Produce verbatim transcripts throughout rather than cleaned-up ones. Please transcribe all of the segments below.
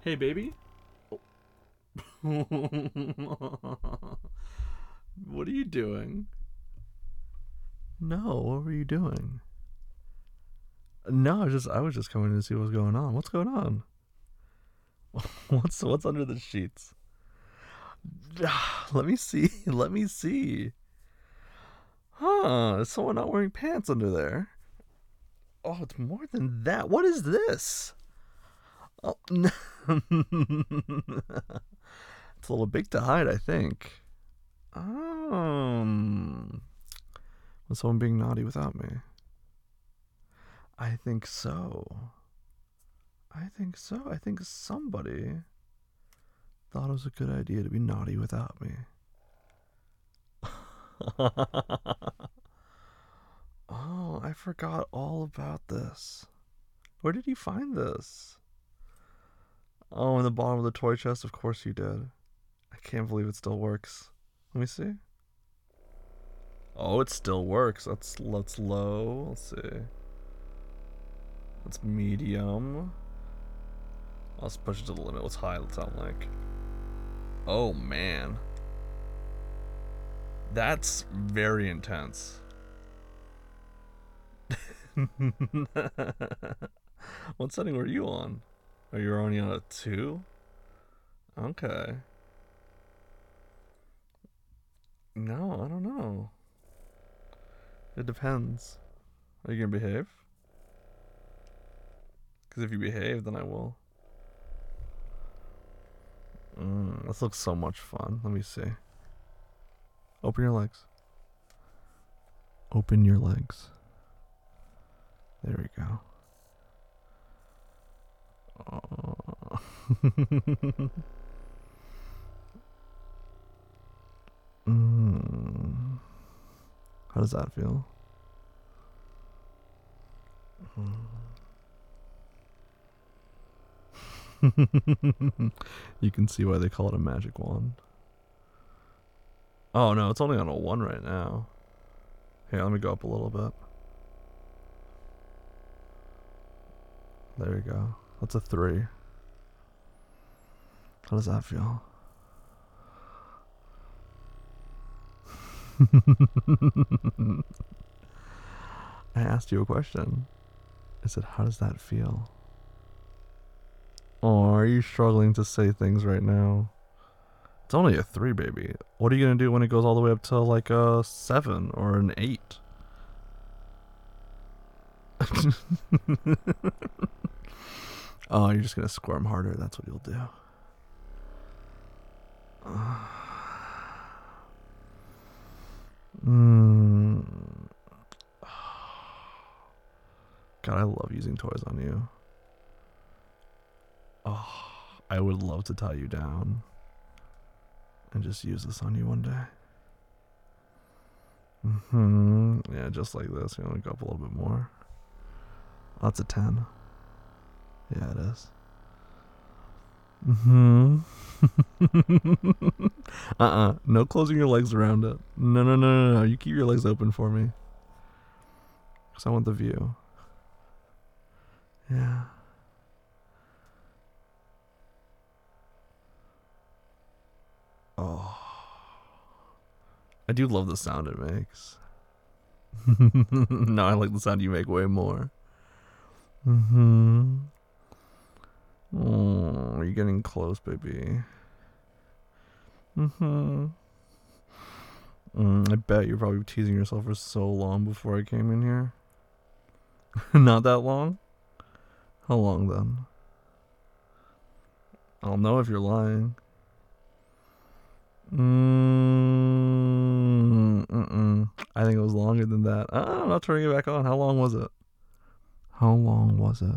Hey, baby. What are you doing? No, what were you doing? No, I was just I was just coming to see what's going on. What's going on? What's what's under the sheets? Let me see. Let me see. Huh? Is someone not wearing pants under there? Oh, it's more than that. What is this? Oh, no. It's a little big to hide, I think. Um, was someone being naughty without me? I think so. I think so. I think somebody thought it was a good idea to be naughty without me. Oh, I forgot all about this. Where did you find this? Oh, in the bottom of the toy chest? Of course you did. I can't believe it still works. Let me see. Oh, it still works. Let's let's low. Let's see. Let's medium. Let's push it to the limit. What's high? Let's sound like. Oh man, that's very intense. What setting were you on? Are you only on a two? Okay. No, I don't know. It depends. Are you gonna behave? Because if you behave, then I will. Mm, this looks so much fun. Let me see. Open your legs. Open your legs. There we go. Oh. mm. How does that feel? You can see why they call it a magic wand. Oh no, it's only on a one right now. Here, let me go up a little bit. There we go. That's a three. How does that feel? I asked you a question. I said, how does that feel? Oh, are you struggling to say things right now? It's only a three, baby. What are you gonna do when it goes all the way up to like a seven or an eight? Oh, you're just gonna squirm harder. That's what you'll do. Mm. God, I love using toys on you. Oh, I would love to tie you down and just use this on you one day. Hmm. Yeah, just like this. You want to go up a little bit more. Oh, that's a ten. Yeah, it is. Hmm. uh-uh. No closing your legs around it. No, no, no, no, no. You keep your legs open for me. Because I want the view. Yeah. Oh. I do love the sound it makes. No, I like the sound you make way more. Mm-hmm. Oh, you're getting close, baby. Mm-hmm. Mm, I bet you're probably teasing yourself for so long before I came in here. Not that long? How long then? I'll know if you're lying. Mm, mm-mm. I think it was longer than that. Uh, I'm not turning it back on. How long was it? How long was it?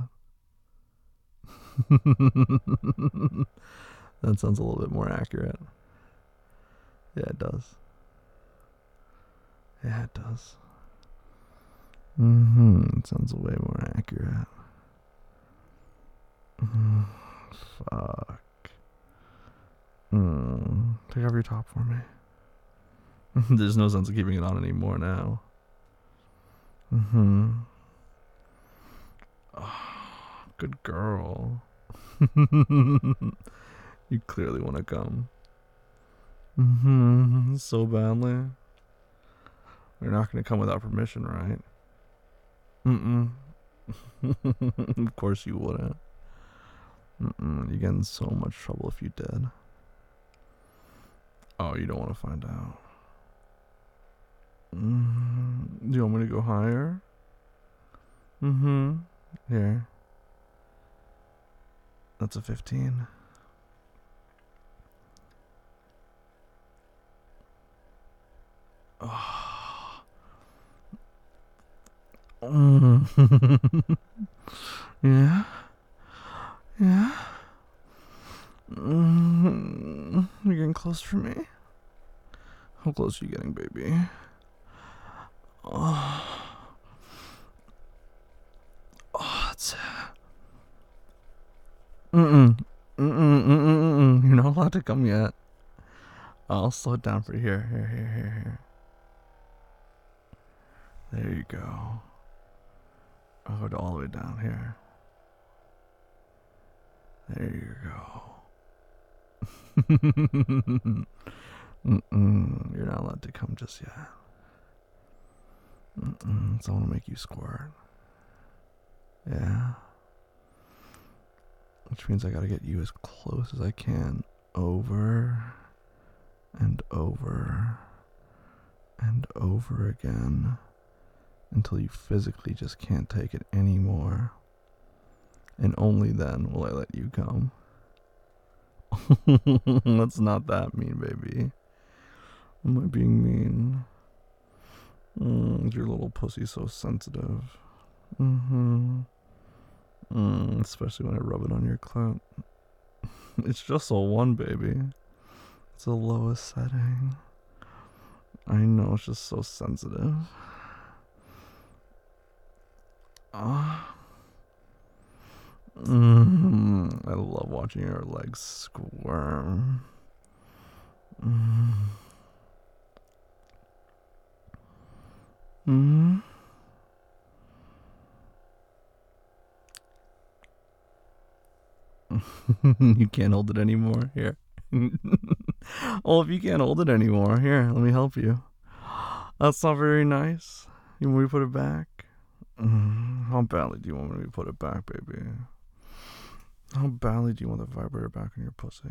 That sounds a little bit more accurate. Yeah, it does. Yeah, it does. Mm-hmm. It sounds way more accurate. Mm, fuck. Mm. Take off your top for me. There's no sense of keeping it on anymore now. Mm-hmm. Oh, good girl. You clearly want to come. Mm-hmm. So badly. You're not going to come without permission, right? Mm-mm. Of course you wouldn't. Mm-mm. You get in so much trouble if you did. Oh, you don't want to find out. Mm-hmm. Do you want me to go higher? Mm-hmm. Here. That's a fifteen. Oh. Mm. Yeah. Yeah. Mm. You're getting close for me. How close are you getting, baby? Oh. Oh, that's it. Mm-mm. Mm-mm. Mm-mm. Mm-mm. You're not allowed to come yet. I'll slow it down for you. Here, here, here, here, here. There you go. I'll go all the way down here. There you go. Mm-mm. You're not allowed to come just yet. Mm-mm. So I want to make you squirt. Yeah. Which means I gotta get you as close as I can. Over and over and over again until you physically just can't take it anymore. And only then will I let you come. That's not that mean, baby. Am I being mean? Mm, your little pussy so sensitive. Mm-hmm. Mm, especially when I rub it on your clit. It's just a one, baby. It's the lowest setting. I know, it's just so sensitive. Ah. Mm, I love watching your legs squirm. Mm. Mm. You can't hold it anymore. Here. Well, if you can't hold it anymore, here, let me help you. That's not very nice. You want me to put it back? Mm, how badly do you want me to put it back, baby? How badly do you want the vibrator back in your pussy?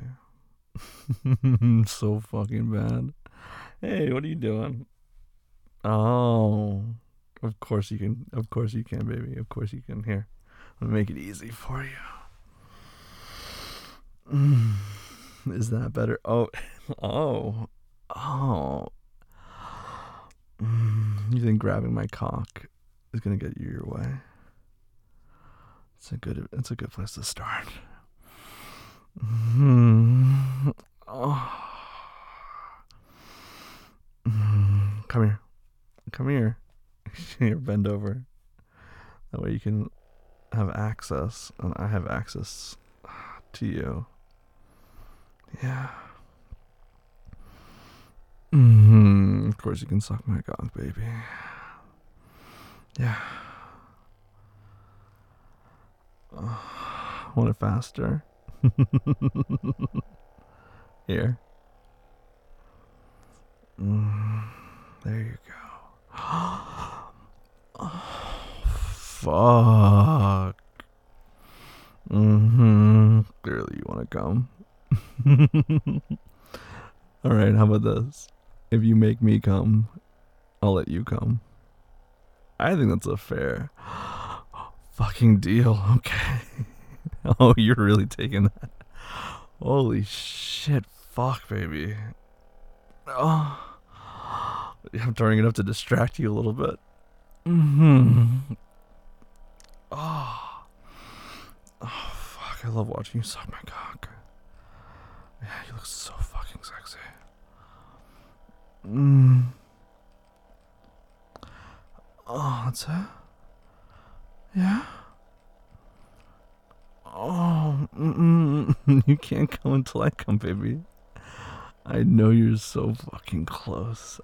So fucking bad. Hey, what are you doing? Oh, of course you can. Of course you can, baby. Of course you can. Here, let me make it easy for you. Mm. Is that better? Oh, oh, oh. Mm. You think grabbing my cock is gonna get you your way? It's a good. It's a good place to start. Mm. Oh. Mm. Come here. Come here. Here, bend over. That way you can have access, and I have access to you. Yeah. Mm-hmm. Of course you can suck my cock, baby. Yeah. Uh, want it faster? Here. Mm, there you go. Oh, fuck. Mm-hmm. Clearly you want to come. Alright, how about this? If you make me come, I'll let you come. I think that's a fair fucking deal. Okay. Oh, you're really taking that. Holy shit. Fuck, baby. Oh. I'm turning it up to distract you a little bit. Mm-hmm. Oh. Oh, fuck. I love watching you suck my cock. Yeah, you look so fucking sexy. Mm. Oh, that's it? Yeah? Oh, mm-mm. You can't come until I come, baby. I know you're so fucking close.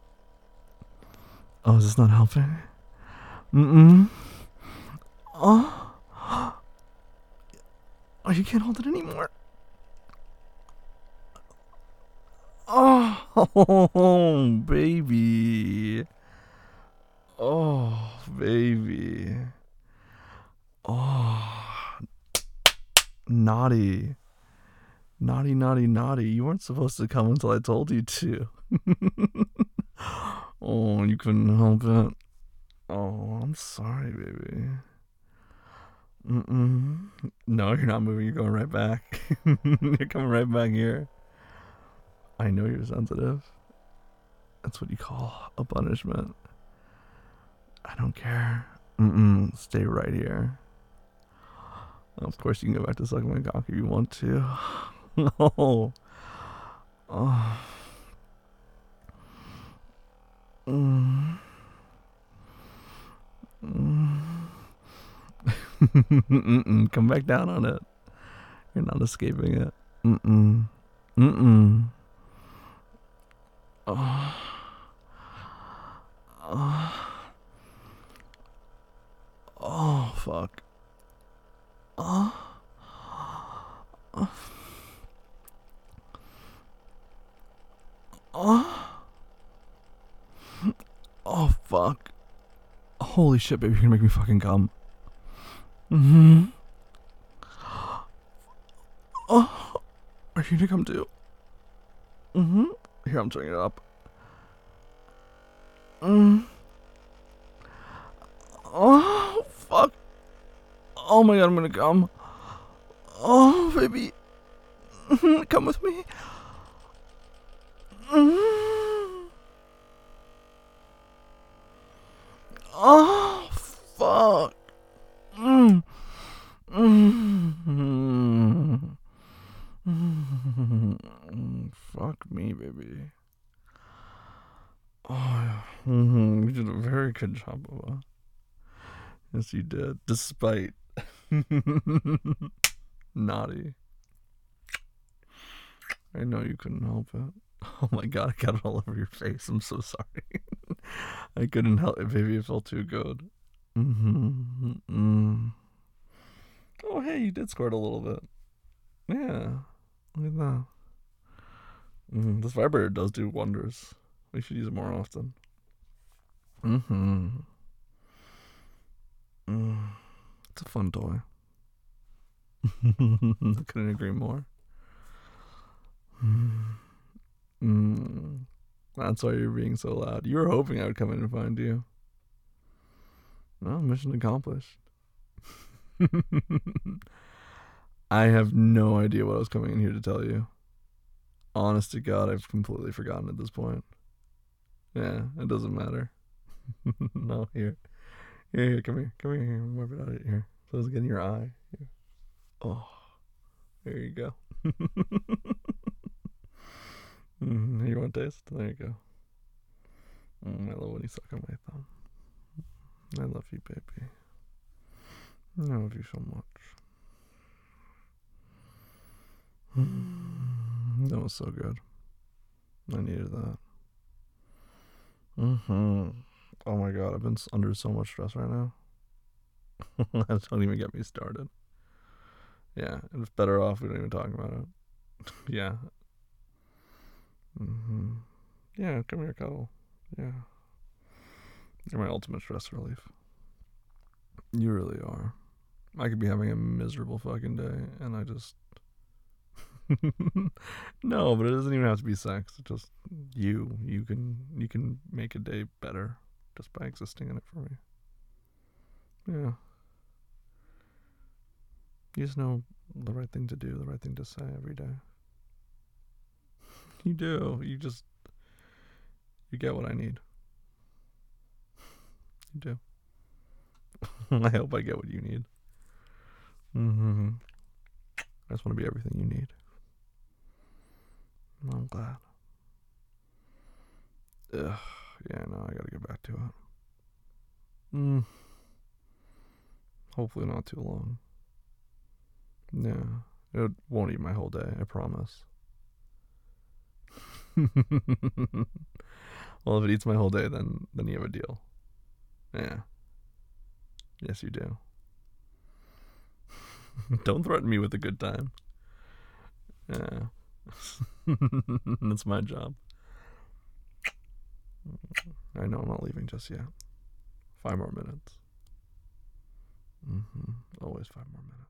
Oh, is this not helping? Mm-mm. Oh. Oh, you can't hold it anymore. Oh, baby. Oh, baby. Oh, naughty. Naughty, naughty, naughty. You weren't supposed to come until I told you to. Oh, you couldn't help it. Oh, I'm sorry, baby. Mm-mm. No, you're not moving. You're going right back. You're coming right back here. I know you're sensitive. That's what you call a punishment. I don't care. Mm-mm. Stay right here. Of course, you can go back to sucking my cock if you want to. No. Oh. Mm. Mm. Mm-mm. Come back down on it. You're not escaping it. Mm-mm. Mm-mm. Oh. Oh. Oh, fuck. Oh. Oh. Oh. Oh, fuck. Holy shit, baby, you're gonna make me fucking come. Mm-hmm. Oh. Are you gonna come too? Mm-hmm. Here, I'm turning it up. Mm. Oh, fuck. Oh my god, I'm gonna come. Oh, baby. Mm-hmm. Come with me. Mm-hmm. Oh, fuck. Mm. Mm. Mm. Fuck me, baby. Oh, yeah. Mm-hmm. You did a very good job, Bubba. Yes, you did. Despite naughty. I know you couldn't help it. Oh my god, I got it all over your face. I'm so sorry. I couldn't help it, baby. It felt too good. Mm-hmm. Mm. Oh, hey, you did squirt a little bit. Yeah. Look at that. Mm, this vibrator does do wonders. We should use it more often. Mm-hmm. Mm. It's a fun toy. I couldn't agree more. Mm. That's why you're being so loud. You were hoping I would come in and find you. Well, mission accomplished. I have no idea what I was coming in here to tell you. Honest to God, I've completely forgotten at this point. Yeah, it doesn't matter. No, here. Here, here, come here. Come here, here. Wipe it out of here. So it's getting your eye. Here. Oh, there you go. Mm, you want to taste? There you go. Mm, I love when you suck on my thumb. I love you, baby. I love you so much. Mm, that was so good. I needed that. Mm-hmm. Oh my god, I've been under so much stress right now. Don't even get me started. Yeah, it's better off we don't even talk about it. Yeah. Mm-hmm. Yeah, come here, cuddle. Yeah. You're my ultimate stress relief. You really are. I could be having a miserable fucking day, and I just. No, but it doesn't even have to be sex. It's just you. You can you can make a day better just by existing in it for me. Yeah. You just know the right thing to do, the right thing to say every day. You do. You just you get what I need. You do. I hope I get what you need. Mm-hmm. I just want to be everything you need. I'm glad. Ugh. Yeah, no, I gotta get back to it. Mm. Hopefully not too long. Yeah. It won't eat my whole day, I promise. Well, if it eats my whole day, then then you have a deal. Yeah. Yes, you do. Don't threaten me with a good time. Yeah. That's my job. I know I'm not leaving just yet. Five more minutes. Mm-hmm. Always five more minutes.